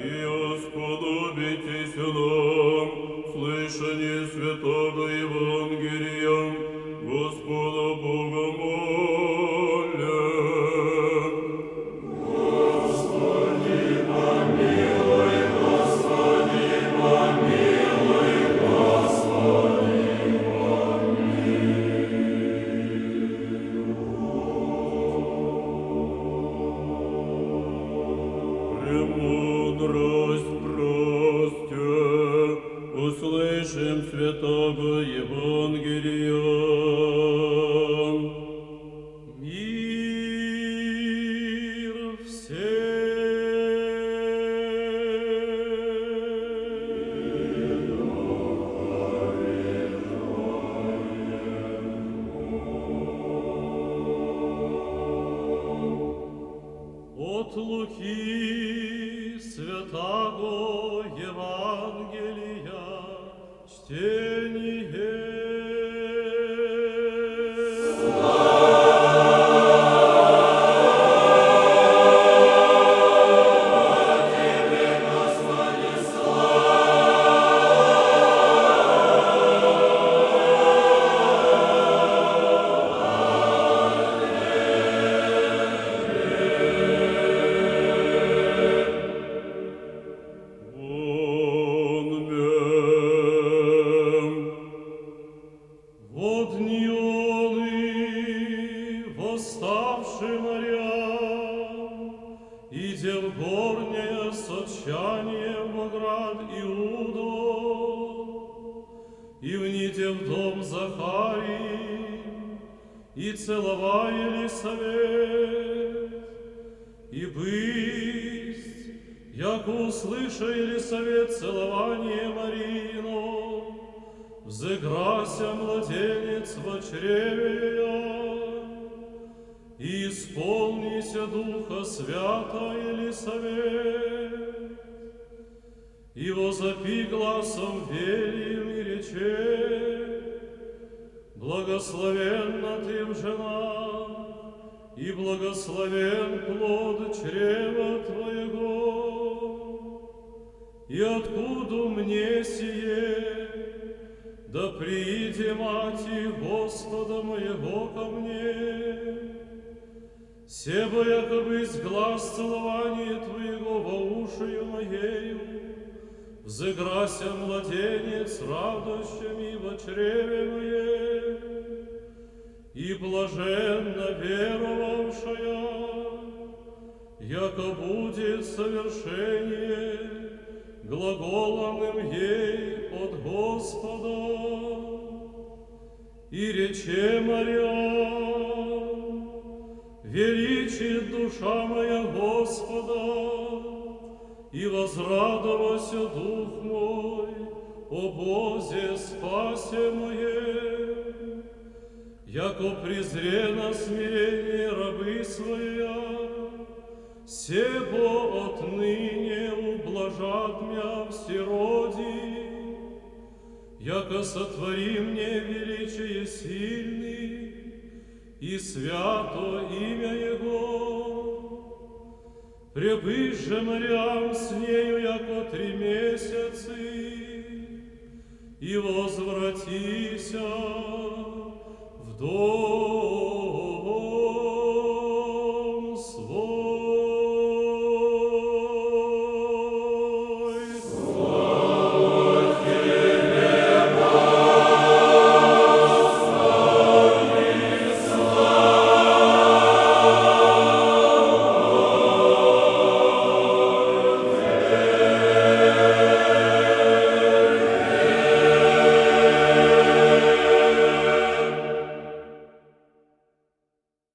и сподобитесь нам слышание святого Евангелия, Господа Бога моля. Господи, помилуй, Господи, помилуй, Господи, помилуй. Премудрость просте, услышим святого Евангелия. Мир от Луки святаго Евангелия чтение. Восставши моря, иде в горнее сочание в град Иудо, и вниде в дом Захарии, и целовая Елисавет, и бысть, яко услыша Елисавет целование Мариино, взыграся младенец во чреве ее, и исполнися Духа Свята Елисавет, и возопи гласом велим и рече: благословенна ты в женах, и благословен плод чрева твоего. И откуда мне сие, да прииде мати Господа моего ко мне? Себо якобы глаз целования твоего во ушию моею, взыграся младенец радощами во чреве моем, и блаженна веровавшая, яко будет совершение глаголанным ей от Господа. И рече Мариам: величит душа моя Господа, и возрадовался дух мой о Бозе спасе моем, яко презрено смирение рабы своя, себо отныне ублажат мя в сироди, яко сотвори мне величие сильный, и свято имя Его. Пребыш же Мариам с нею, яко 3 месяцы, и возвратися в дом